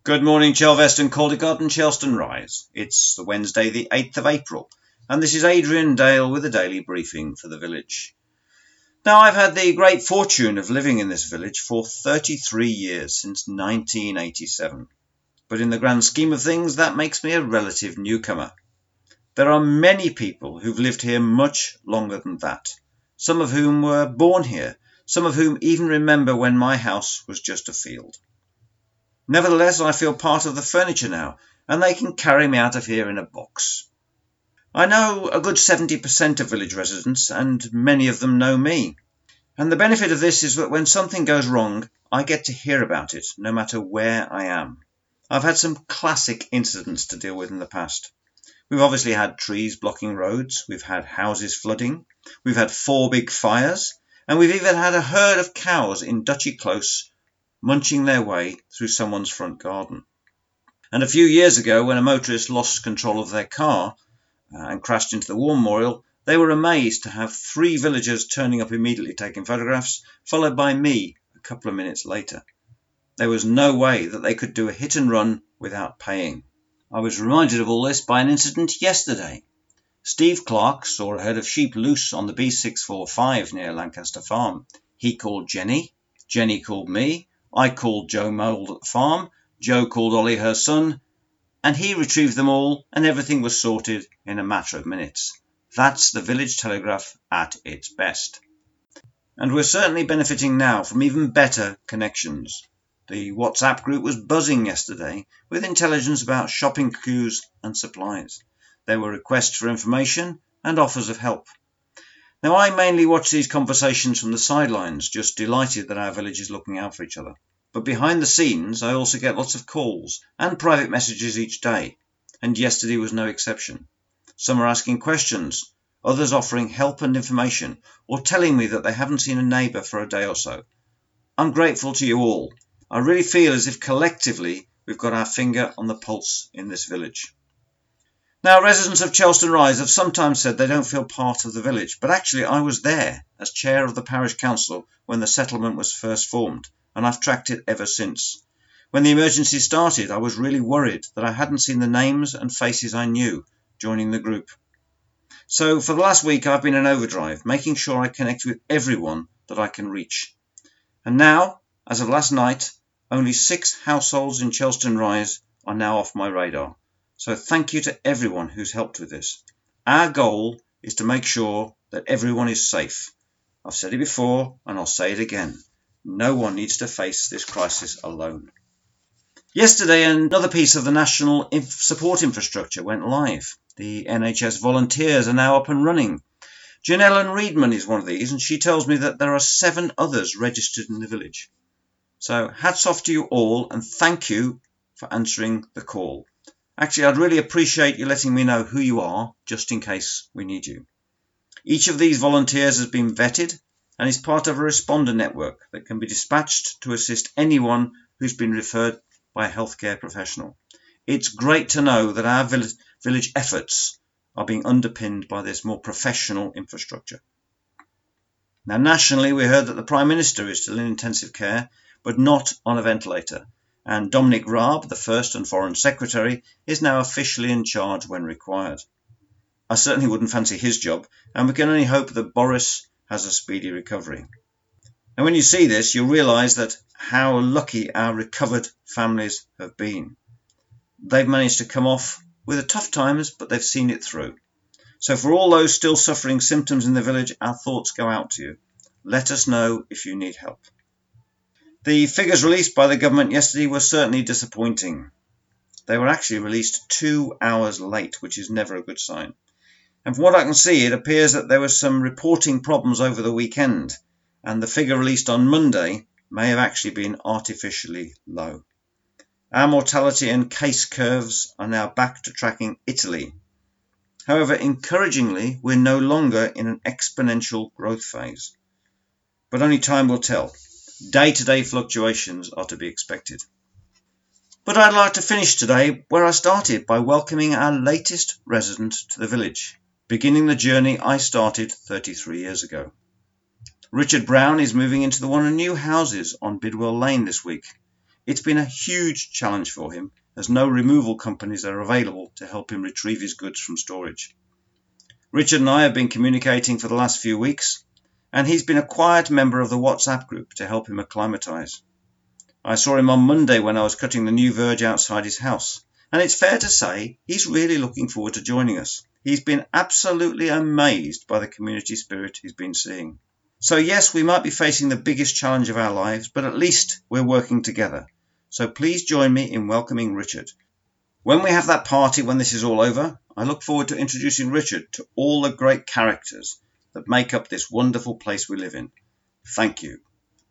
Good morning, Chelveston, Caldecott and Chelston Rise. It's the Wednesday, the 8th of April, and this is Adrian Dale with a daily briefing for the village. Now, I've had the great fortune of living in this village for 33 years, since 1987. But in the grand scheme of things, that makes me a relative newcomer. There are many people who've lived here much longer than that, some of whom were born here, some of whom even remember when my house was just a field. Nevertheless, I feel part of the furniture now, and they can carry me out of here in a box. I know a good 70% of village residents, and many of them know me. And the benefit of this is that when something goes wrong, I get to hear about it, no matter where I am. I've had some classic incidents to deal with in the past. We've obviously had trees blocking roads, we've had houses flooding, we've had 4 big fires, and we've even had a herd of cows in Dutchy Close munching their way through someone's front garden. And a few years ago, when a motorist lost control of their car and crashed into the war memorial, they were amazed to have 3 villagers turning up immediately taking photographs, followed by me a couple of minutes later. There was no way that they could do a hit and run without paying. I was reminded of all this by an incident yesterday. Steve Clark saw a herd of sheep loose on the B645 near Lancaster Farm. He called Jenny, Jenny called me, I called Joe Mould at the farm, Joe called Ollie her son, and he retrieved them all, and everything was sorted in a matter of minutes. That's the Village Telegraph at its best. And we're certainly benefiting now from even better connections. The WhatsApp group was buzzing yesterday with intelligence about shopping queues and supplies. There were requests for information and offers of help. Now, I mainly watch these conversations from the sidelines, just delighted that our village is looking out for each other. But behind the scenes, I also get lots of calls and private messages each day, and yesterday was no exception. Some are asking questions, others offering help and information, or telling me that they haven't seen a neighbour for a day or so. I'm grateful to you all. I really feel as if collectively we've got our finger on the pulse in this village. Now, residents of Chelston Rise have sometimes said they don't feel part of the village, but actually I was there as chair of the parish council when the settlement was first formed, and I've tracked it ever since. When the emergency started, I was really worried that I hadn't seen the names and faces I knew joining the group. So for the last week I've been in overdrive, making sure I connect with everyone that I can reach. And now, as of last night, only 6 households in Chelston Rise are now off my radar. So thank you to everyone who's helped with this. Our goal is to make sure that everyone is safe. I've said it before and I'll say it again. No one needs to face this crisis alone. Yesterday, another piece of the national support infrastructure went live. The NHS volunteers are now up and running. Janelle Reedman is one of these, and she tells me that there are 7 others registered in the village. So hats off to you all, and thank you for answering the call. Actually, I'd really appreciate you letting me know who you are, just in case we need you. Each of these volunteers has been vetted and is part of a responder network that can be dispatched to assist anyone who's been referred by a healthcare professional. It's great to know that our village efforts are being underpinned by this more professional infrastructure. Now, nationally, we heard that the Prime Minister is still in intensive care, but not on a ventilator. And Dominic Raab, the First and Foreign Secretary, is now officially in charge when required. I certainly wouldn't fancy his job, and we can only hope that Boris has a speedy recovery. And when you see this, you'll realise that how lucky our recovered families have been. They've managed to come off with the tough times, but they've seen it through. So for all those still suffering symptoms in the village, our thoughts go out to you. Let us know if you need help. The figures released by the government yesterday were certainly disappointing. They were actually released 2 hours late, which is never a good sign. And from what I can see, it appears that there were some reporting problems over the weekend, and the figure released on Monday may have actually been artificially low. Our mortality and case curves are now back to tracking Italy. However, encouragingly, we're no longer in an exponential growth phase. But only time will tell. Day-to-day fluctuations are to be expected. But I'd like to finish today where I started, by welcoming our latest resident to the village, beginning the journey I started 33 years ago. Richard Brown is moving into one of the new houses on Bidwell Lane this week. It's been a huge challenge for him, as no removal companies are available to help him retrieve his goods from storage. Richard and I have been communicating for the last few weeks, and he's been a quiet member of the WhatsApp group to help him acclimatise. I saw him on Monday when I was cutting the new verge outside his house, and it's fair to say he's really looking forward to joining us. He's been absolutely amazed by the community spirit he's been seeing. So yes, we might be facing the biggest challenge of our lives, but at least we're working together. So please join me in welcoming Richard. When we have that party when this is all over, I look forward to introducing Richard to all the great characters that make up this wonderful place we live in. Thank you.